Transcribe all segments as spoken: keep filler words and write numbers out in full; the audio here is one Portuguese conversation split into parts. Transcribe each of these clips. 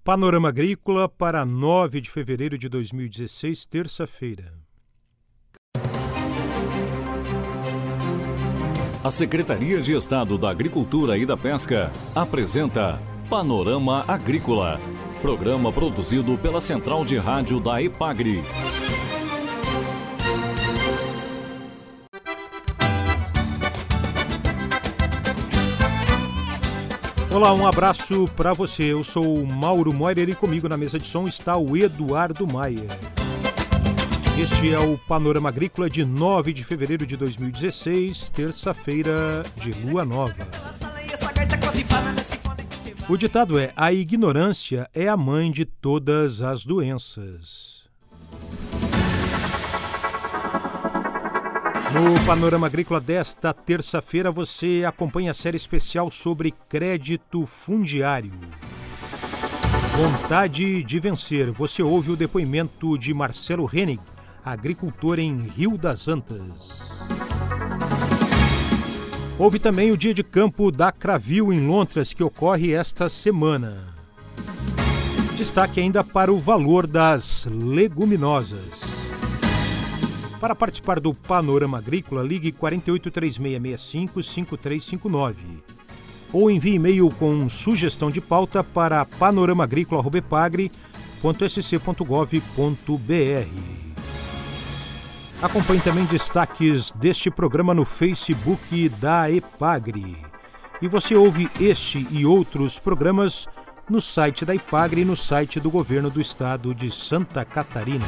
Panorama Agrícola para nove de fevereiro de dois mil e dezesseis, terça-feira. A Secretaria de Estado da Agricultura e da Pesca apresenta Panorama Agrícola, programa produzido pela Central de Rádio da EPAGRE. Olá, um abraço para você. Eu sou o Mauro Moirer e comigo na mesa de som está o Eduardo Maier. Este é o Panorama Agrícola de nove de fevereiro de dois mil e dezesseis, terça-feira de lua nova. O ditado é: a ignorância é a mãe de todas as doenças. No Panorama Agrícola desta terça-feira, você acompanha a série especial sobre crédito fundiário. Vontade de vencer. Você ouve o depoimento de Marcelo Hennig, agricultor em Rio das Antas. Houve também o Dia de Campo da Cravil em Lontras, que ocorre esta semana. Destaque ainda para o valor das leguminosas. Para participar do Panorama Agrícola, ligue quatro oito três seis seis cinco, cinco três cinco nove ou envie e-mail com sugestão de pauta para panorama agrícola arroba epagre ponto s c ponto gov ponto b r. Acompanhe também destaques deste programa no Facebook da EPAGRE. E você ouve este e outros programas no site da EPAGRE e no site do Governo do Estado de Santa Catarina.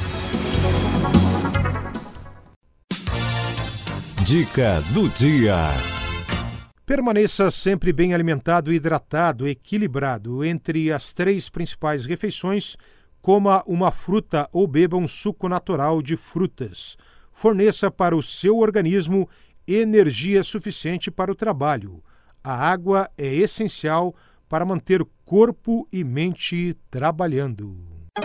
Dica do dia. Permaneça sempre bem alimentado, hidratado, equilibrado. Entre as três principais refeições, coma uma fruta ou beba um suco natural de frutas. Forneça para o seu organismo energia suficiente para o trabalho. A água é essencial para manter corpo e mente trabalhando.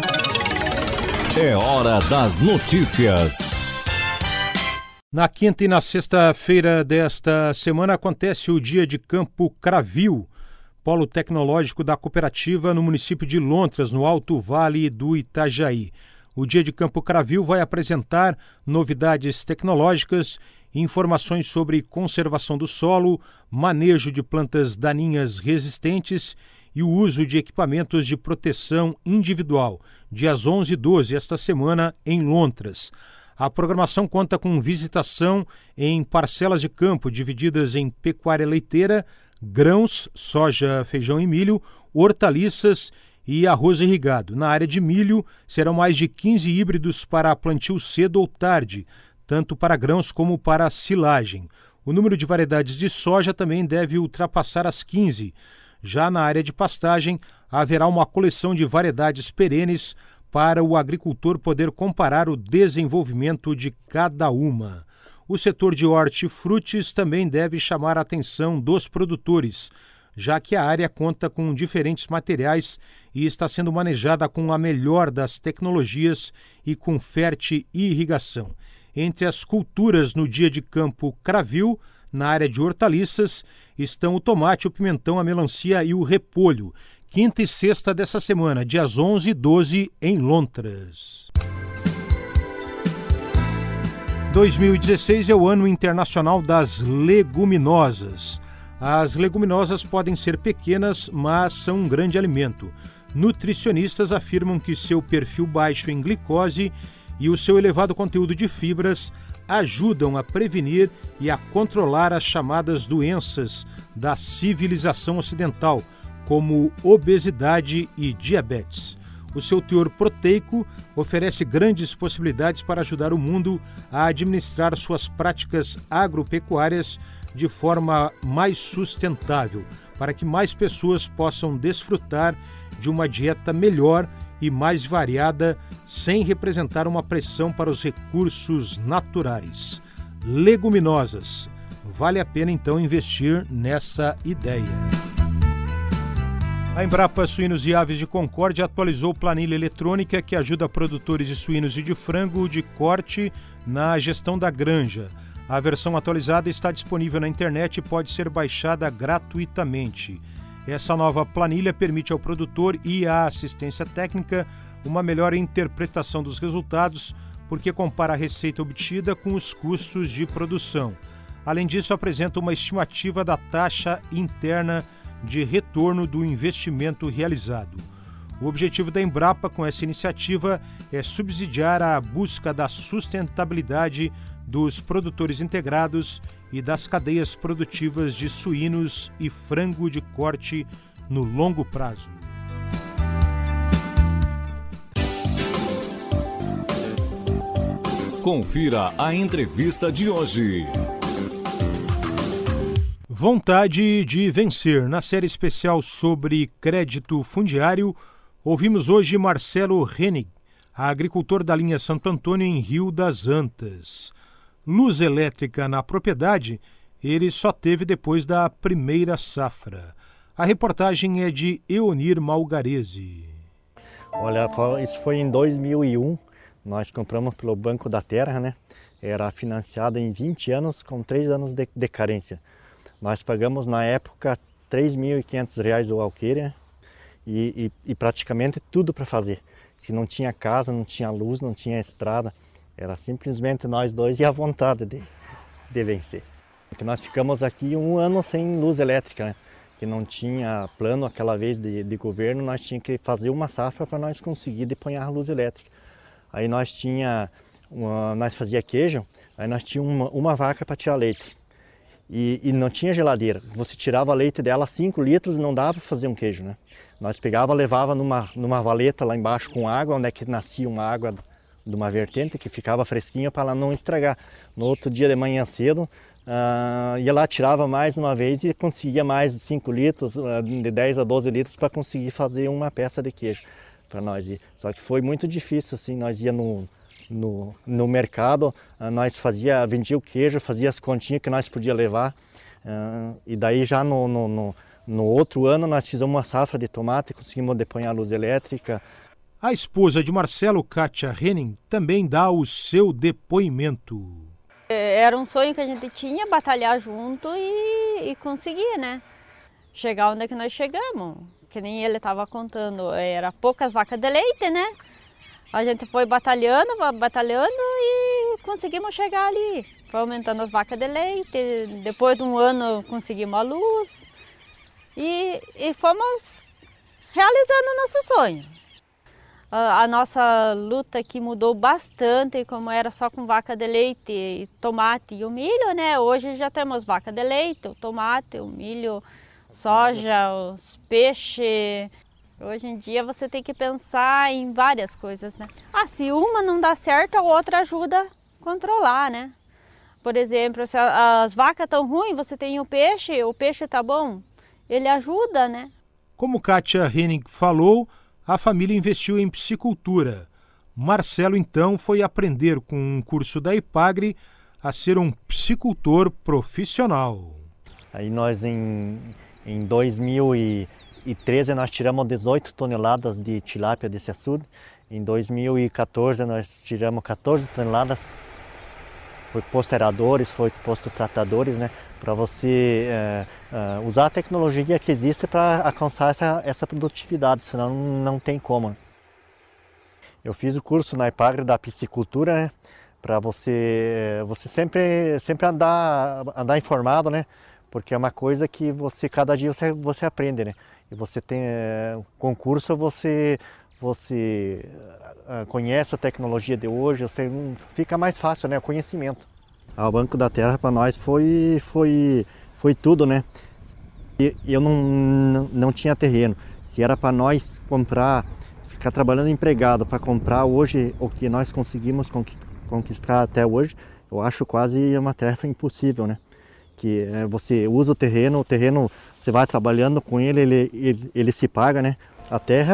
É hora das notícias. Na quinta e na sexta-feira desta semana acontece o Dia de Campo Cravil, polo tecnológico da cooperativa no município de Lontras, no Alto Vale do Itajaí. O Dia de Campo Cravil vai apresentar novidades tecnológicas, informações sobre conservação do solo, manejo de plantas daninhas resistentes e o uso de equipamentos de proteção individual, dias onze e doze esta semana em Lontras. A programação conta com visitação em parcelas de campo divididas em pecuária leiteira, grãos, soja, feijão e milho, hortaliças e arroz irrigado. Na área de milho, serão mais de quinze híbridos para plantio cedo ou tarde, tanto para grãos como para silagem. O número de variedades de soja também deve ultrapassar as quinze. Já na área de pastagem, haverá uma coleção de variedades perenes para o agricultor poder comparar o desenvolvimento de cada uma. O setor de hortifrutis também deve chamar a atenção dos produtores, já que a área conta com diferentes materiais e está sendo manejada com a melhor das tecnologias e com fértil irrigação. Entre as culturas no Dia de Campo Cravil, na área de hortaliças, estão o tomate, o pimentão, a melancia e o repolho. Quinta e sexta dessa semana, dias onze e doze, em Lontras. dois mil e dezesseis é o Ano Internacional das Leguminosas. As leguminosas podem ser pequenas, mas são um grande alimento. Nutricionistas afirmam que seu perfil baixo em glicose e o seu elevado conteúdo de fibras ajudam a prevenir e a controlar as chamadas doenças da civilização ocidental, como obesidade e diabetes. O seu teor proteico oferece grandes possibilidades para ajudar o mundo a administrar suas práticas agropecuárias de forma mais sustentável, para que mais pessoas possam desfrutar de uma dieta melhor e mais variada, sem representar uma pressão para os recursos naturais. Leguminosas. Vale a pena então investir nessa ideia. A Embrapa Suínos e Aves de Concórdia atualizou planilha eletrônica que ajuda produtores de suínos e de frango de corte na gestão da granja. A versão atualizada está disponível na internet e pode ser baixada gratuitamente. Essa nova planilha permite ao produtor e à assistência técnica uma melhor interpretação dos resultados, porque compara a receita obtida com os custos de produção. Além disso, apresenta uma estimativa da taxa interna de retorno do investimento realizado. O objetivo da Embrapa com essa iniciativa é subsidiar a busca da sustentabilidade dos produtores integrados e das cadeias produtivas de suínos e frango de corte no longo prazo. Confira a entrevista de hoje. Vontade de vencer. Na série especial sobre crédito fundiário, ouvimos hoje Marcelo Hennig, agricultor da linha Santo Antônio em Rio das Antas. Luz elétrica na propriedade, ele só teve depois da primeira safra. A reportagem é de Eonir Malgarese. Olha, isso foi em dois mil e um, nós compramos pelo Banco da Terra, né? Era financiado em vinte anos com três anos de, de carência. Nós pagamos na época três mil e quinhentos reais o alqueire, né? e, e, e praticamente tudo para fazer. Se não tinha casa, não tinha luz, não tinha estrada, era simplesmente nós dois e a vontade de, de vencer. Porque nós ficamos aqui um ano sem luz elétrica, né? Que não tinha plano aquela vez de, de governo, nós tínhamos que fazer uma safra para nós conseguir deponhar a luz elétrica. Aí nós tinha, uma, nós fazia queijo, aí nós tínhamos uma, uma vaca para tirar leite. E, e não tinha geladeira. Você tirava leite dela cinco litros e não dava para fazer um queijo, né? Nós pegava, levava numa, numa valeta lá embaixo com água, onde é que nascia uma água de uma vertente que ficava fresquinha para ela não estragar. No outro dia de manhã cedo, uh, ia lá, tirava mais uma vez e conseguia mais de cinco litros, uh, de dez a doze litros para conseguir fazer uma peça de queijo para nós. Só que foi muito difícil, assim, nós ia no, no, no mercado, uh, nós fazia, vendia o queijo, fazia as continhas que nós podia levar, uh, e daí já no, no, no, no outro ano nós fizemos uma safra de tomate, conseguimos deponhar a luz elétrica. A esposa de Marcelo, Kátia Henning, também dá o seu depoimento. Era um sonho que a gente tinha, batalhar junto e, e conseguir, né? Chegar onde é que nós chegamos. Que nem ele estava contando, era poucas vacas de leite, né? A gente foi batalhando, batalhando e conseguimos chegar ali. Foi aumentando as vacas de leite, depois de um ano conseguimos a luz e, e fomos realizando o nosso sonho. A nossa luta aqui mudou bastante, como era só com vaca de leite, tomate e o milho, né? Hoje já temos vaca de leite, o tomate, o milho, soja, os peixes. Hoje em dia você tem que pensar em várias coisas, né? Ah, se uma não dá certo, a outra ajuda a controlar, né? Por exemplo, se as vacas estão ruins, você tem o peixe, o peixe tá bom, ele ajuda, né? Como Kátia Henning falou, a família investiu em piscicultura. Marcelo, então, foi aprender com um curso da Ipagre a ser um piscicultor profissional. Aí nós, em, em dois mil e treze, nós tiramos dezoito toneladas de tilápia desse açude. Em dois mil e quatorze, nós tiramos quatorze toneladas. Foi posto aeradores, foi posto tratadores, né? Para você é, é, usar a tecnologia que existe para alcançar essa, essa produtividade, senão não tem como. Eu fiz o curso na Ipagre da piscicultura, né? Para você, você sempre, sempre andar, andar informado, né? Porque é uma coisa que você, cada dia você, você aprende, né? E você tem é, concurso, você, você é, conhece a tecnologia de hoje, você, fica mais fácil, né? O conhecimento. O Banco da Terra para nós foi, foi, foi tudo, né? E eu não, não, não tinha terreno. Se era para nós comprar, ficar trabalhando empregado para comprar hoje o que nós conseguimos conquistar até hoje, eu acho quase uma tarefa impossível, né? Que é, você usa o terreno, o terreno você vai trabalhando com ele, ele, ele, ele se paga, né? A terra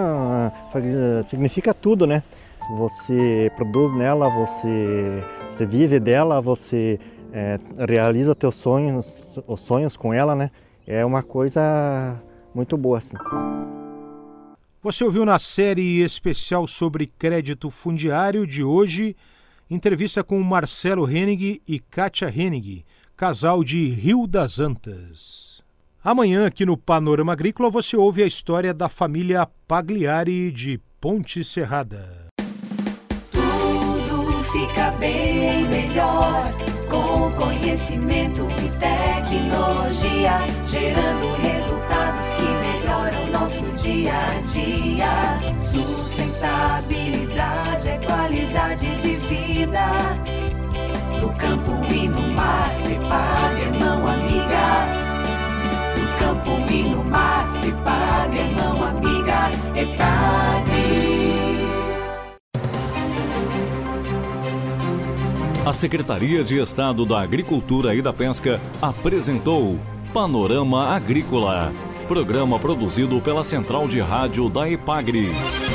significa tudo, né? Você produz nela, você, você vive dela, você é, realiza teus sonhos, os sonhos com ela, né? É uma coisa muito boa, assim. Você ouviu na série especial sobre crédito fundiário de hoje, entrevista com Marcelo Henning e Kátia Henning, casal de Rio das Antas. Amanhã, aqui no Panorama Agrícola, você ouve a história da família Pagliari de Ponte Serrada. Tudo fica bem melhor com conhecimento e tecnologia, gerando resultados que melhoram nosso dia a dia. Sustentabilidade é qualidade de vida. No campo e no mar, Epagre é mão amiga. No campo e no mar, Epagre é mão amiga. Epagre. A Secretaria de Estado da Agricultura e da Pesca apresentou Panorama Agrícola, programa produzido pela Central de Rádio da Epagre.